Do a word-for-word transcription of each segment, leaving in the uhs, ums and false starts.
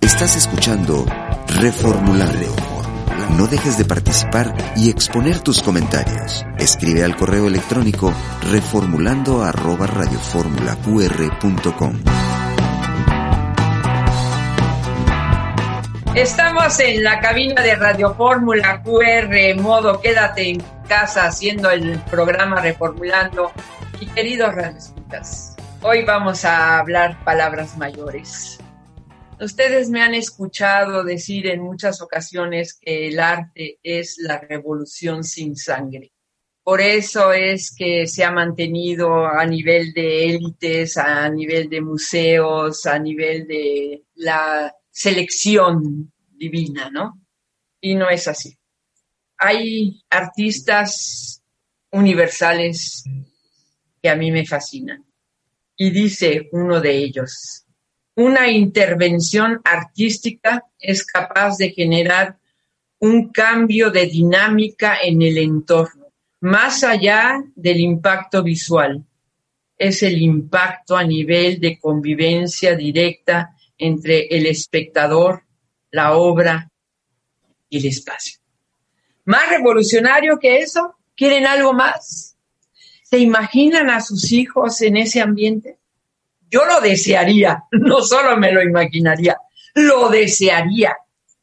Estás escuchando Reformulando. No dejes de participar y exponer tus comentarios. Escribe al correo electrónico reformulando arroba radioformulaqr punto com. Estamos en la cabina de Radio Fórmula Q R, modo quédate en casa haciendo el programa Reformulando. Y queridos radioescuchas, hoy vamos a hablar palabras mayores. Ustedes me han escuchado decir en muchas ocasiones que el arte es la revolución sin sangre. Por eso es que se ha mantenido a nivel de élites, a nivel de museos, a nivel de la selección divina, ¿no? Y no es así. Hay artistas universales que a mí me fascinan. Y dice uno de ellos: una intervención artística es capaz de generar un cambio de dinámica en el entorno, más allá del impacto visual. Es el impacto a nivel de convivencia directa entre el espectador, la obra y el espacio. ¿Más revolucionario que eso? ¿Quieren algo más? ¿Se imaginan a sus hijos en ese ambiente? Yo lo desearía, no solo me lo imaginaría, lo desearía.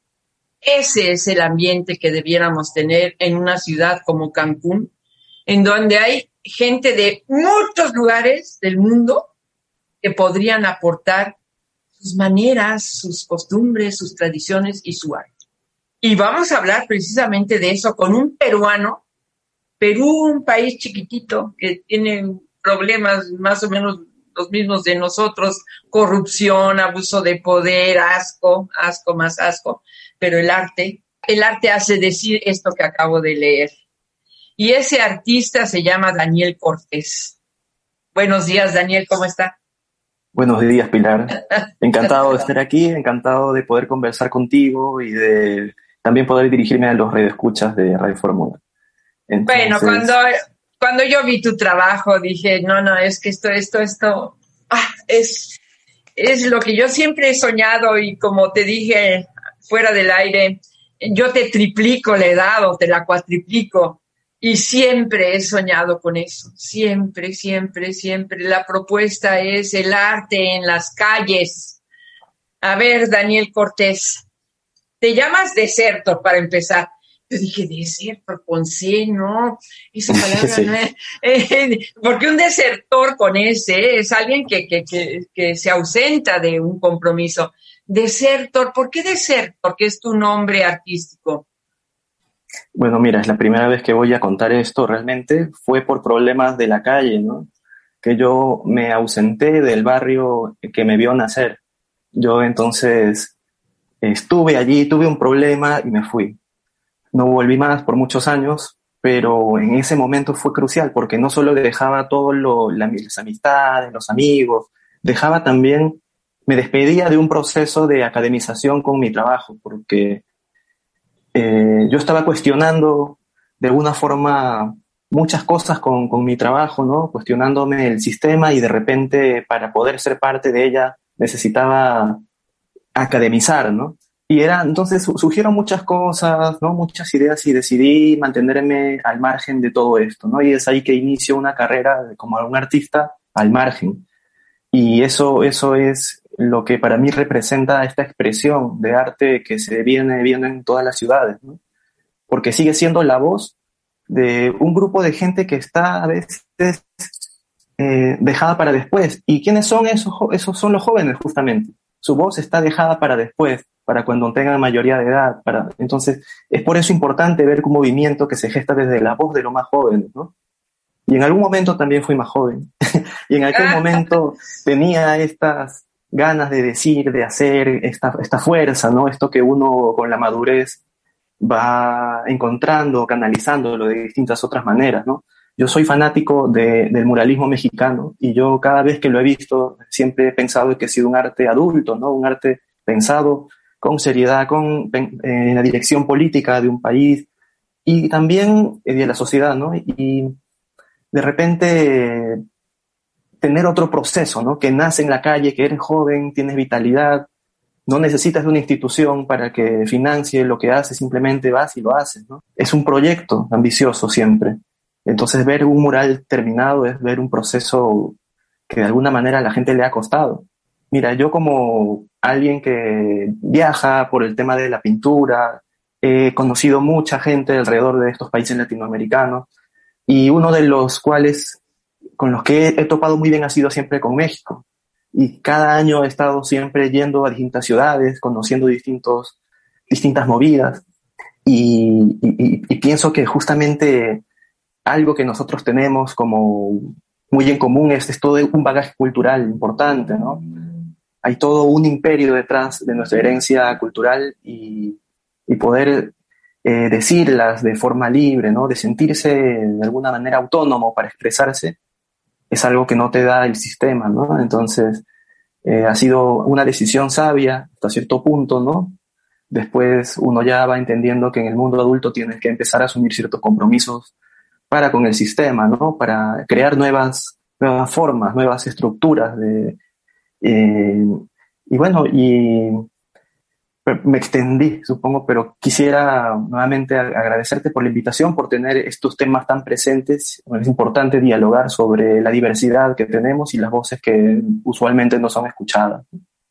Ese es el ambiente que debiéramos tener en una ciudad como Cancún, en donde hay gente de muchos lugares del mundo que podrían aportar sus maneras, sus costumbres, sus tradiciones y su arte. Y vamos a hablar precisamente de eso con un peruano. Perú, un país chiquitito que tiene problemas más o menos los mismos de nosotros: corrupción, abuso de poder, asco, asco más asco. Pero el arte, el arte hace decir esto que acabo de leer. Y ese artista se llama Daniel Cortés. Buenos días, Daniel, ¿cómo está? Buenos días, Pilar. Encantado de estar aquí, encantado de poder conversar contigo y de también poder dirigirme a los radioescuchas de Radio Fórmula. Entonces... Bueno, cuando, cuando yo vi tu trabajo dije, no, no, es que esto, esto, esto, ah, es, es lo que yo siempre he soñado. Y como te dije fuera del aire, yo te triplico la edad o te la cuatriplico. Y siempre he soñado con eso, siempre, siempre, siempre. La propuesta es el arte en las calles. A ver, Daniel Cortés, te llamas Desertor para empezar. Yo dije, Desertor con C, no, esa palabra sí. No es. Eh, porque un desertor con S es alguien que, que, que, que se ausenta de un compromiso. Desertor, ¿por qué Desertor? Que es tu nombre artístico. Bueno, mira, es la primera vez que voy a contar esto. Realmente fue por problemas de la calle, ¿no? Que yo me ausenté del barrio que me vio nacer. Yo entonces estuve allí, tuve un problema y me fui. No volví más por muchos años, pero en ese momento fue crucial porque no solo dejaba todo lo, la, las amistades, los amigos, dejaba también, me despedía de un proceso de academización con mi trabajo, porque Eh, yo estaba cuestionando de alguna forma muchas cosas con, con mi trabajo, ¿no? Cuestionándome el sistema, y de repente para poder ser parte de ella necesitaba academizar, ¿no? Y era, entonces surgieron muchas cosas, ¿no? Muchas ideas, y decidí mantenerme al margen de todo esto, ¿no? Y es ahí que inicio una carrera como un artista al margen. Y eso, eso es lo que para mí representa esta expresión de arte que se viene viendo en todas las ciudades, ¿no? Porque sigue siendo la voz de un grupo de gente que está a veces eh, dejada para después. ¿Y quiénes son esos? Esos son los jóvenes, justamente. Su voz está dejada para después, para cuando tengan mayoría de edad. Para... Entonces, es por eso importante ver un movimiento que se gesta desde la voz de los más jóvenes, ¿no? Y en algún momento también fui más joven. Y en aquel momento tenía estas ganas de decir, de hacer, esta, esta fuerza, ¿no? Esto que uno con la madurez va encontrando, canalizándolo de distintas otras maneras, ¿no? Yo soy fanático de, del muralismo mexicano, y yo cada vez que lo he visto siempre he pensado que ha sido un arte adulto, ¿no? Un arte pensado con seriedad, con, en la dirección política de un país y también de la sociedad, ¿no? Y de repente tener otro proceso, ¿no? Que nace en la calle, que eres joven, tienes vitalidad, no necesitas de una institución para que financie lo que haces, simplemente vas y lo haces, ¿no? Es un proyecto ambicioso siempre. Entonces ver un mural terminado es ver un proceso que de alguna manera a la gente le ha costado. Mira, yo como alguien que viaja por el tema de la pintura, he conocido mucha gente alrededor de estos países latinoamericanos, y uno de los cuales con los que he topado muy bien ha sido siempre con México. Y cada año he estado siempre yendo a distintas ciudades, conociendo distintos, distintas movidas, y, y, y pienso que justamente algo que nosotros tenemos como muy en común es, es todo un bagaje cultural importante, ¿no? Hay todo un imperio detrás de nuestra herencia cultural, y, y poder eh, decirlas de forma libre, ¿no? De sentirse de alguna manera autónomo para expresarse, es algo que no te da el sistema, ¿no? Entonces, eh, ha sido una decisión sabia hasta cierto punto, ¿no? Después uno ya va entendiendo que en el mundo adulto tienes que empezar a asumir ciertos compromisos para con el sistema, ¿no? Para crear nuevas, nuevas formas, nuevas estructuras de... Eh, y bueno, y me extendí, supongo, pero quisiera nuevamente agradecerte por la invitación, por tener estos temas tan presentes. Es importante dialogar sobre la diversidad que tenemos y las voces que usualmente no son escuchadas.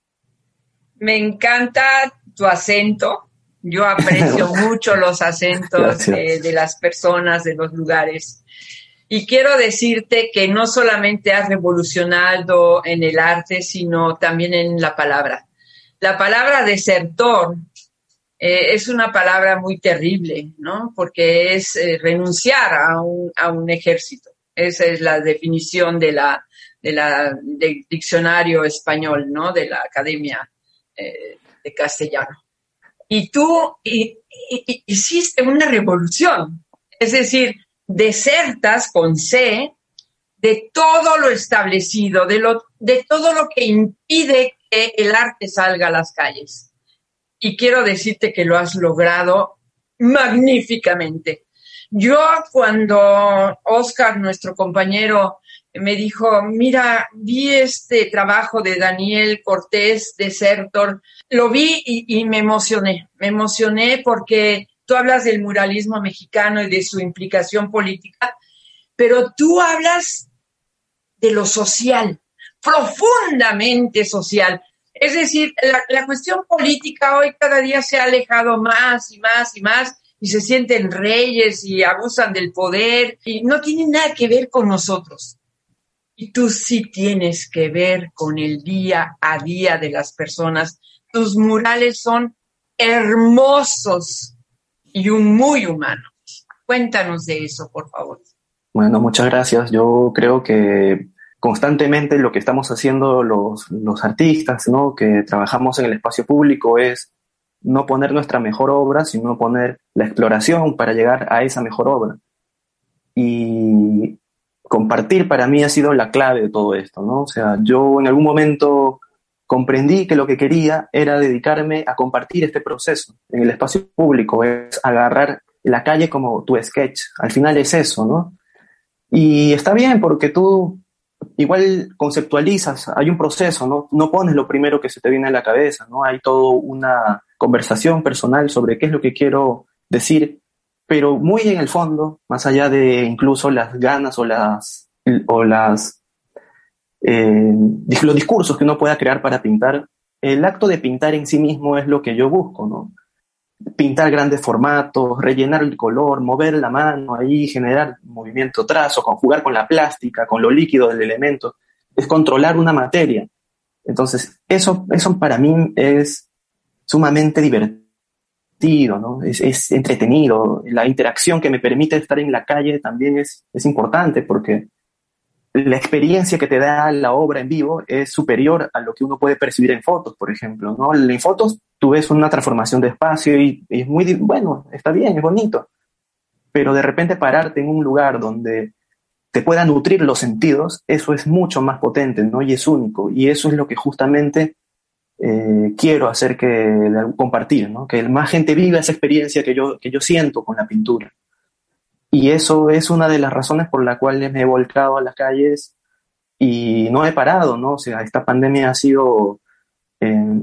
Me encanta tu acento. Yo aprecio mucho los acentos de, de las personas, de los lugares. Y quiero decirte que no solamente has revolucionado en el arte, sino también en la palabra. La palabra desertor eh, es una palabra muy terrible, ¿no? Porque es eh, renunciar a un, a un ejército. Esa es la definición de la, de la, del diccionario español, ¿no? De la Academia eh, de Castellano. Y tú y, y, hiciste una revolución. Es decir, desertas con C de todo lo establecido, de, lo, de todo lo que impide que el arte salga a las calles. Y quiero decirte que lo has logrado magníficamente. Yo cuando Oscar, nuestro compañero, me dijo, mira, vi este trabajo de Daniel Cortés, Desertor, lo vi y, y me emocioné, me emocioné porque tú hablas del muralismo mexicano y de su implicación política, pero tú hablas de lo social, profundamente social. Es decir, la, la cuestión política hoy cada día se ha alejado más y más y más, y se sienten reyes y abusan del poder, y no tiene nada que ver con nosotros. Y tú sí tienes que ver con el día a día de las personas. Tus murales son hermosos y muy humanos. Cuéntanos de eso, por favor. Bueno, muchas gracias. Yo creo que constantemente lo que estamos haciendo los, los artistas, ¿no? Que trabajamos en el espacio público, es no poner nuestra mejor obra, sino poner la exploración para llegar a esa mejor obra. Y compartir para mí ha sido la clave de todo esto, ¿no? O sea, yo en algún momento comprendí que lo que quería era dedicarme a compartir este proceso en el espacio público, es agarrar la calle como tu sketch. Al final es eso, ¿no? Y está bien porque tú igual conceptualizas, hay un proceso, ¿no? No pones lo primero que se te viene a la cabeza, ¿no? Hay toda una conversación personal sobre qué es lo que quiero decir, pero muy en el fondo, más allá de incluso las ganas o las, o las eh, los discursos que uno pueda crear para pintar, el acto de pintar en sí mismo es lo que yo busco, ¿no? Pintar grandes formatos, rellenar el color, mover la mano ahí, generar movimiento, trazo, jugar con la plástica, con lo líquido del elemento, es controlar una materia. Entonces, eso, eso para mí es sumamente divertido, ¿no? Es, es entretenido. La interacción que me permite estar en la calle también es, es importante porque la experiencia que te da la obra en vivo es superior a lo que uno puede percibir en fotos, por ejemplo, ¿no? En fotos tú ves una transformación de espacio y, y es muy, bueno, está bien, es bonito, pero de repente pararte en un lugar donde te puedan nutrir los sentidos, eso es mucho más potente, ¿no? Y es único, y eso es lo que justamente eh, quiero hacer que compartir, ¿no? Que más gente viva esa experiencia que yo, que yo siento con la pintura. Y eso es una de las razones por las cuales me he volcado a las calles y no he parado, ¿no? O sea, esta pandemia ha sido, eh,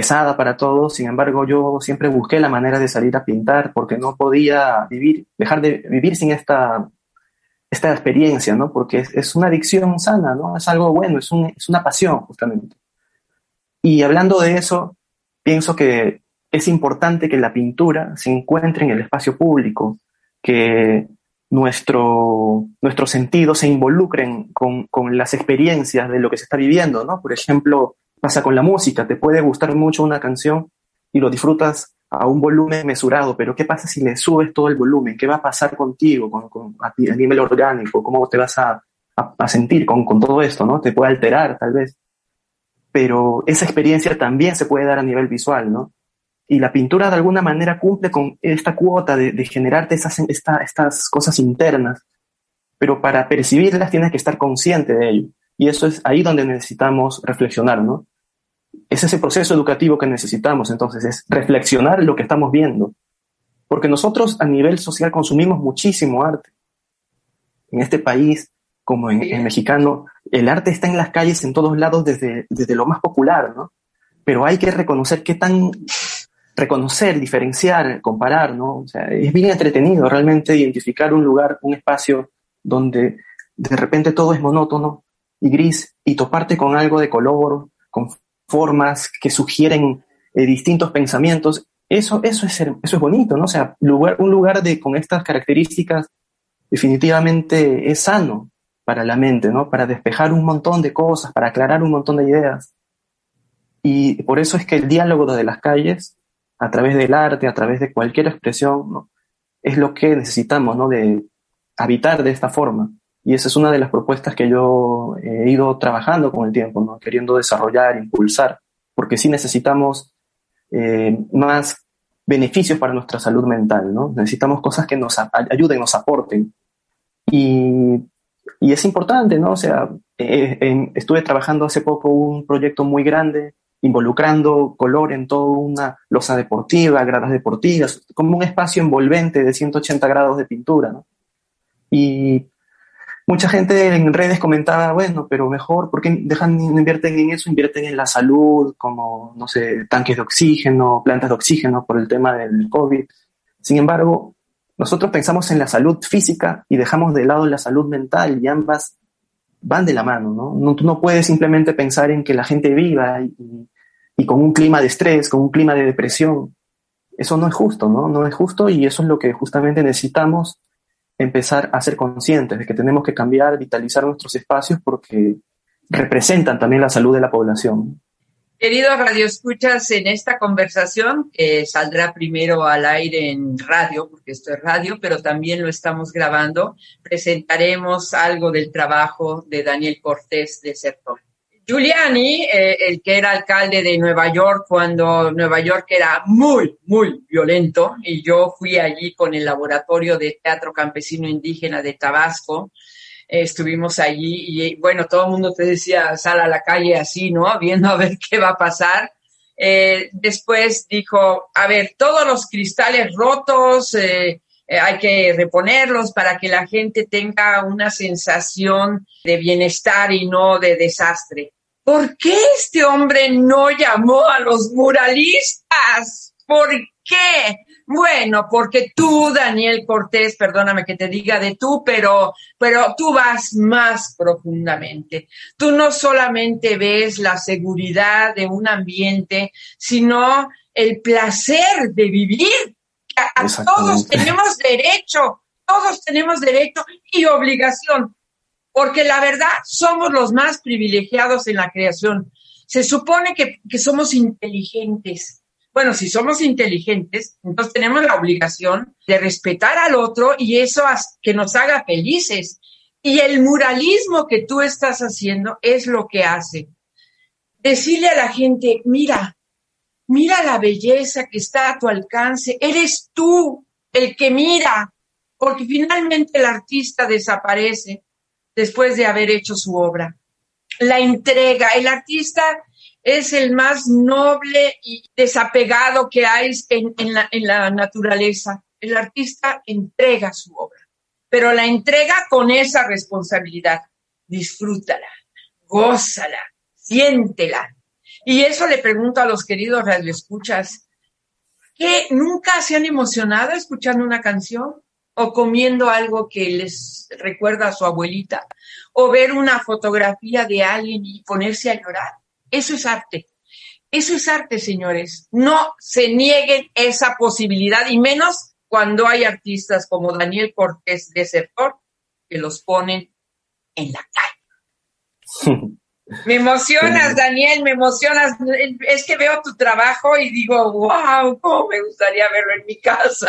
pesada para todos. Sin embargo, yo siempre busqué la manera de salir a pintar porque no podía vivir, dejar de vivir sin esta, esta experiencia, ¿no? Porque es, es una adicción sana, ¿no? Es algo bueno, es, un, es una pasión, justamente. Y hablando de eso, pienso que es importante que la pintura se encuentre en el espacio público, que nuestro, nuestros sentidos se involucren con, con las experiencias de lo que se está viviendo, ¿no? Por ejemplo, pasa con la música, te puede gustar mucho una canción y lo disfrutas a un volumen mesurado, pero ¿qué pasa si le subes todo el volumen? ¿Qué va a pasar contigo con, con, a, a nivel orgánico? ¿Cómo te vas a, a, a sentir con, con todo esto, ¿no? Te puede alterar, tal vez. Pero esa experiencia también se puede dar a nivel visual, ¿no? Y la pintura de alguna manera cumple con esta cuota de, de generarte esas, esta, estas cosas internas, pero para percibirlas tienes que estar consciente de ello. Y eso es ahí donde necesitamos reflexionar, ¿no? Es ese proceso educativo que necesitamos, entonces, es reflexionar lo que estamos viendo. Porque nosotros a nivel social consumimos muchísimo arte. En este país, como en, en mexicano, el arte está en las calles en todos lados desde, desde lo más popular, ¿no? Pero hay que reconocer qué tan... reconocer, diferenciar, comparar, ¿no? O sea, es bien entretenido realmente identificar un lugar, un espacio donde de repente todo es monótono y gris y toparte con algo de color, con formas que sugieren eh, distintos pensamientos. Eso, eso, es, eso es bonito, ¿no? O sea, lugar, un lugar de, con estas características definitivamente es sano para la mente, ¿no? Para despejar un montón de cosas, para aclarar un montón de ideas. Y por eso es que el diálogo de las calles, a través del arte, a través de cualquier expresión, ¿no? Es lo que necesitamos, ¿no? De habitar de esta forma. Y esa es una de las propuestas que yo he ido trabajando con el tiempo, ¿no? Queriendo desarrollar, impulsar, porque sí necesitamos eh, más beneficios para nuestra salud mental, ¿no? Necesitamos cosas que nos a- ayuden, nos aporten. Y, y es importante, ¿no? O sea, eh, eh, estuve trabajando hace poco un proyecto muy grande involucrando color en toda una losa deportiva, gradas deportivas, como un espacio envolvente de ciento ochenta grados de pintura, ¿no? Y mucha gente en redes comentaba, bueno, pero mejor, ¿por qué dejan, no invierten en eso? Invierten en la salud, como, no sé, tanques de oxígeno, plantas de oxígeno por el tema del COVID. Sin embargo, nosotros pensamos en la salud física y dejamos de lado la salud mental, y ambas van de la mano, ¿no? No, tú no puedes simplemente pensar en que la gente viva y, y con un clima de estrés, con un clima de depresión. Eso no es justo, ¿no? No es justo, y eso es lo que justamente necesitamos empezar a ser conscientes de que tenemos que cambiar, vitalizar nuestros espacios porque representan también la salud de la población. Queridos radioescuchas, en esta conversación, que saldrá primero al aire en radio, porque esto es radio, pero también lo estamos grabando, presentaremos algo del trabajo de Daniel Cortés de Sertón. Giuliani, eh, el que era alcalde de Nueva York cuando Nueva York era muy, muy violento, y yo fui allí con el Laboratorio de Teatro Campesino Indígena de Tabasco. Eh, estuvimos allí y, bueno, todo el mundo te decía, sal a la calle así, ¿no? Viendo a ver qué va a pasar. Eh, después dijo, a ver, todos los cristales rotos, eh, eh, hay que reponerlos para que la gente tenga una sensación de bienestar y no de desastre. ¿Por qué este hombre no llamó a los muralistas? ¿Por qué? Bueno, porque tú, Daniel Cortés, perdóname que te diga de tú, pero, pero tú vas más profundamente. Tú no solamente ves la seguridad de un ambiente, sino el placer de vivir. A, a todos tenemos derecho, todos tenemos derecho y obligación, porque la verdad somos los más privilegiados en la creación. Se supone que, que somos inteligentes. Bueno, si somos inteligentes, entonces tenemos la obligación de respetar al otro y eso que nos haga felices. Y el muralismo que tú estás haciendo es lo que hace. Decirle a la gente, mira, mira la belleza que está a tu alcance. Eres tú el que mira, porque finalmente el artista desaparece después de haber hecho su obra. La entrega, el artista es el más noble y desapegado que hay en, en, la, en la naturaleza. El artista entrega su obra, pero la entrega con esa responsabilidad. Disfrútala, gózala, siéntela. Y eso le pregunto a los queridos radioescuchas, ¿qué nunca se han emocionado escuchando una canción? ¿O comiendo algo que les recuerda a su abuelita? ¿O ver una fotografía de alguien y ponerse a llorar? Eso es arte. Eso es arte, señores. No se nieguen esa posibilidad, y menos cuando hay artistas como Daniel Cortés, Desertor, que los ponen en la calle. Me emocionas, Daniel, me emocionas. Es que veo tu trabajo y digo, wow, cómo me gustaría verlo en mi casa.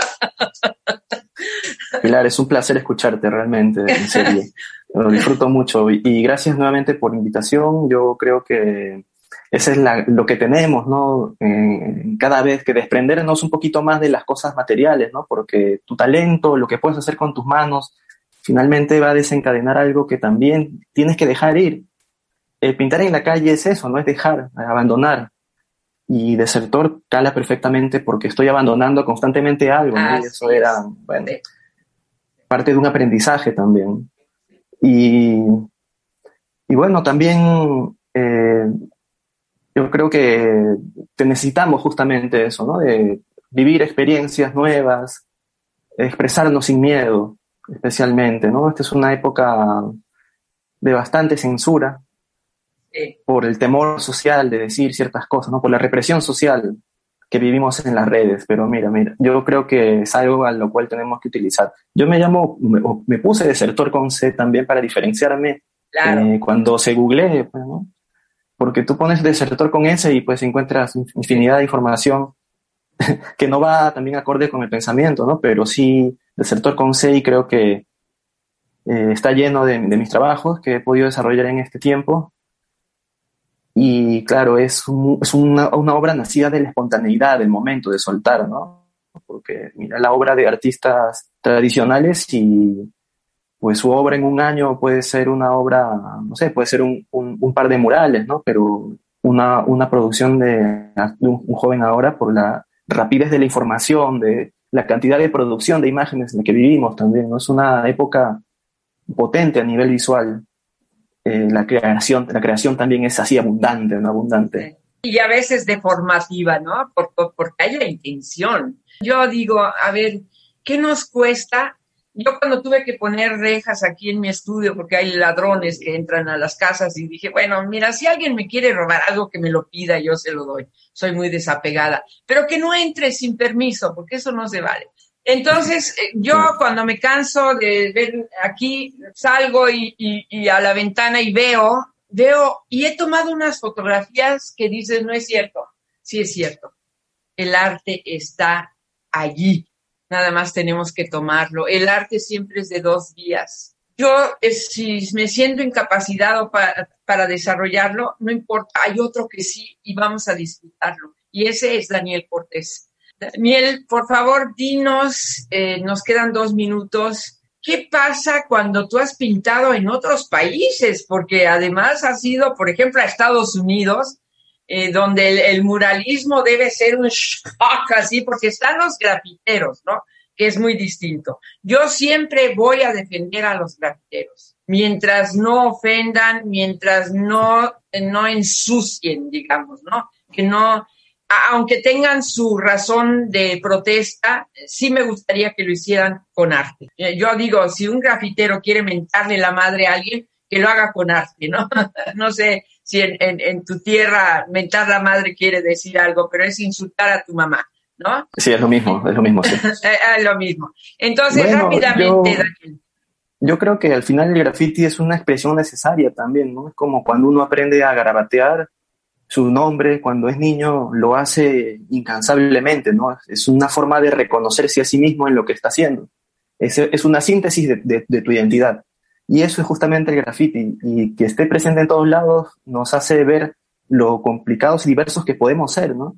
Pilar, es un placer escucharte realmente, en serio. Lo disfruto mucho y gracias nuevamente por la invitación. Yo creo que ese es la, lo que tenemos, ¿no? Eh, cada vez que desprendernos un poquito más de las cosas materiales, ¿no? Porque tu talento, lo que puedes hacer con tus manos, finalmente va a desencadenar algo que también tienes que dejar ir. El pintar en la calle es eso, no es dejar, es abandonar. Y Desertor cala perfectamente porque estoy abandonando constantemente algo, ¿no? Y eso era, bueno, parte de un aprendizaje también. Y, y bueno, también eh, yo creo que te necesitamos justamente eso, ¿no? De vivir experiencias nuevas, expresarnos sin miedo, especialmente, ¿no? Esta es una época de bastante censura, sí, por el temor social de decir ciertas cosas, ¿no? Por la represión social que vivimos en las redes. Pero mira, mira, yo creo que es algo a lo cual tenemos que utilizar. Yo me llamo, me, me puse Desertor con C también para diferenciarme, claro, eh, cuando se googlee, pues, ¿no? Porque tú pones Desertor con S y pues encuentras infinidad de información que no va también acorde con el pensamiento, ¿no? Pero sí Desertor con C, y creo que eh, está lleno de, de mis trabajos que he podido desarrollar en este tiempo. Y claro, es, un, es una, una obra nacida de la espontaneidad, del momento de soltar, ¿no? Porque mira la obra de artistas tradicionales y pues su obra en un año puede ser una obra, no sé, puede ser un, un, un par de murales, ¿no? Pero una, una producción de, de un, un joven ahora, por la rapidez de la información, de la cantidad de producción de imágenes en la que vivimos también, ¿no? Es una época potente a nivel visual. Eh, la creación, la creación también es así abundante, ¿no? Abundante. Y a veces deformativa, ¿no? Por, por, porque hay la intención. Yo digo, a ver, ¿qué nos cuesta? Yo cuando tuve que poner rejas aquí en mi estudio, porque hay ladrones que entran a las casas, y dije, bueno, mira, si alguien me quiere robar algo, que me lo pida, yo se lo doy. Soy muy desapegada. Pero que no entre sin permiso, porque eso no se vale. Entonces, yo cuando me canso de ver aquí, salgo y, y, y a la ventana y veo, veo, y he tomado unas fotografías que dicen, no es cierto. Sí es cierto. El arte está allí. Nada más tenemos que tomarlo. El arte siempre es de dos vías. Yo, si me siento incapacitado para, para desarrollarlo, no importa, hay otro que sí y vamos a disfrutarlo. Y ese es Daniel Cortés. Daniel, por favor, dinos, eh, nos quedan dos minutos, ¿qué pasa cuando tú has pintado en otros países? Porque además has ido, por ejemplo, a Estados Unidos, eh, donde el, el muralismo debe ser un shock así, porque están los grafiteros, ¿no? Que es muy distinto. Yo siempre voy a defender a los grafiteros, mientras no ofendan, mientras no, no ensucien, digamos, ¿no? Que no... Aunque tengan su razón de protesta, sí me gustaría que lo hicieran con arte. Yo digo, si un grafitero quiere mentarle la madre a alguien, que lo haga con arte, ¿no? No sé si en, en, en tu tierra mentar la madre quiere decir algo, pero es insultar a tu mamá, ¿no? Sí, es lo mismo, es lo mismo, sí. Es lo mismo. Entonces, bueno, rápidamente, yo, Daniel. Yo creo que al final el graffiti es una expresión necesaria también, ¿no? Es como cuando uno aprende a garabatear su nombre, cuando es niño, lo hace incansablemente, ¿no? Es una forma de reconocerse a sí mismo en lo que está haciendo. Es, es una síntesis de, de, de tu identidad. Y eso es justamente el graffiti. Y que esté presente en todos lados nos hace ver lo complicados y diversos que podemos ser, ¿no?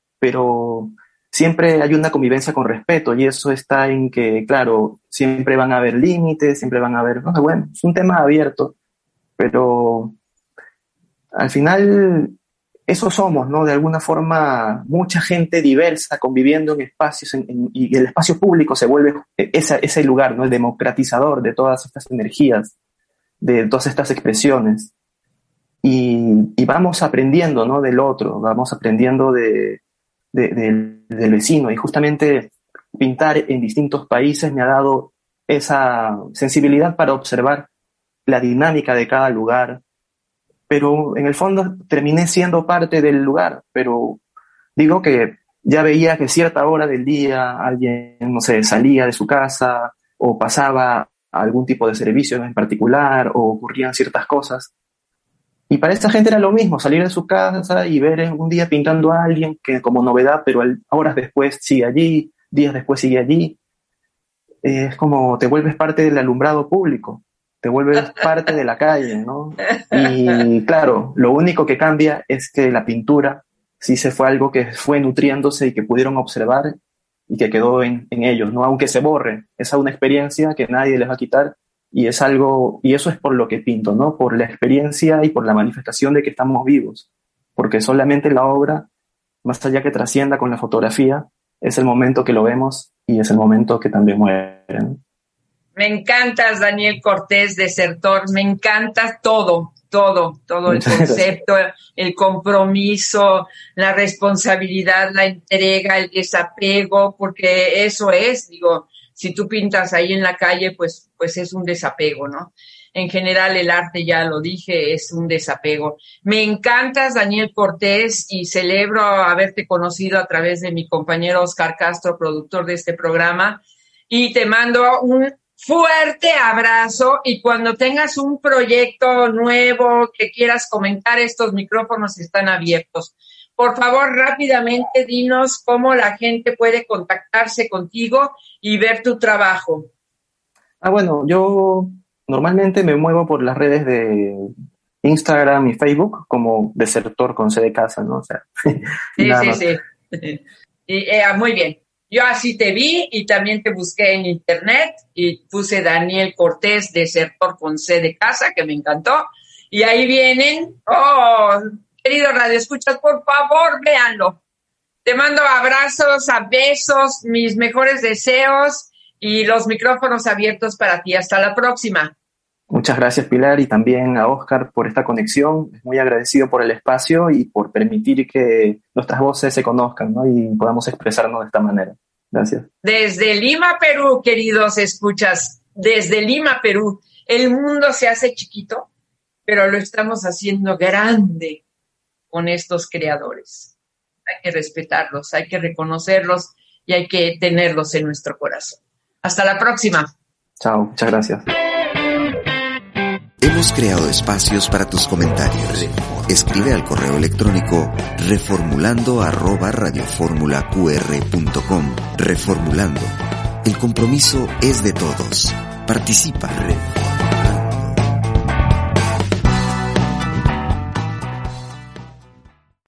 Pero siempre hay una convivencia con respeto, y eso está en que, claro, siempre van a haber límites, siempre van a haber... Bueno, es un tema abierto, pero al final... Eso somos, ¿no? De alguna forma, mucha gente diversa conviviendo en espacios en, en, y el espacio público se vuelve esa, ese lugar, ¿no? El democratizador de todas estas energías, de todas estas expresiones. y, y vamos aprendiendo, ¿no? Del otro, vamos aprendiendo de, de, de, del vecino. Y justamente pintar en distintos países me ha dado esa sensibilidad para observar la dinámica de cada lugar, pero en el fondo terminé siendo parte del lugar, pero digo que ya veía que cierta hora del día alguien, no sé, salía de su casa o pasaba a algún tipo de servicio en particular o ocurrían ciertas cosas. Y para esta gente era lo mismo, salir de su casa y ver un día pintando a alguien que como novedad, pero horas después sigue allí, días después sigue allí. Es como te vuelves parte del alumbrado público, te vuelves parte de la calle, ¿no? Y claro, lo único que cambia es que la pintura sí se fue algo que fue nutriéndose y que pudieron observar y que quedó en, en ellos, ¿no? Aunque se borre, esa es una experiencia que nadie les va a quitar y es algo, y eso es por lo que pinto, ¿no? Por la experiencia y por la manifestación de que estamos vivos, porque solamente la obra, más allá que trascienda con la fotografía, es el momento que lo vemos y es el momento que también muere, ¿no? Me encantas, Daniel Cortés, desertor, me encanta todo, todo, todo el concepto, el compromiso, la responsabilidad, la entrega, el desapego, porque eso es, digo, si tú pintas ahí en la calle, pues, pues es un desapego, ¿no? En general el arte, ya lo dije, es un desapego. Me encantas, Daniel Cortés, y celebro haberte conocido a través de mi compañero Oscar Castro, productor de este programa, y te mando un fuerte abrazo, y cuando tengas un proyecto nuevo que quieras comentar, estos micrófonos están abiertos. Por favor, rápidamente dinos cómo la gente puede contactarse contigo y ver tu trabajo. Ah, bueno, yo normalmente me muevo por las redes de Instagram y Facebook como Desertor con C de casa, ¿no? O sea, sí, sí, sí. Y, eh, muy bien. Yo así te vi y también te busqué en internet y puse Daniel Cortés, Desertor con C de casa, que me encantó. Y ahí vienen. Oh, querido Radio Escuchas, por favor, véanlo. Te mando abrazos, a besos, mis mejores deseos y los micrófonos abiertos para ti. Hasta la próxima. Muchas gracias, Pilar, y también a Oscar por esta conexión. Muy agradecido por el espacio y por permitir que nuestras voces se conozcan, ¿no? Y podamos expresarnos de esta manera. Gracias. Desde Lima, Perú, queridos escuchas, desde Lima, Perú, el mundo se hace chiquito, pero lo estamos haciendo grande con estos creadores. Hay que respetarlos, hay que reconocerlos y hay que tenerlos en nuestro corazón. Hasta la próxima. Chao, muchas gracias. Hemos creado espacios para tus comentarios. Escribe al correo electrónico reformulando arroba radioformulaqr punto com. Reformulando. El compromiso es de todos. Participa.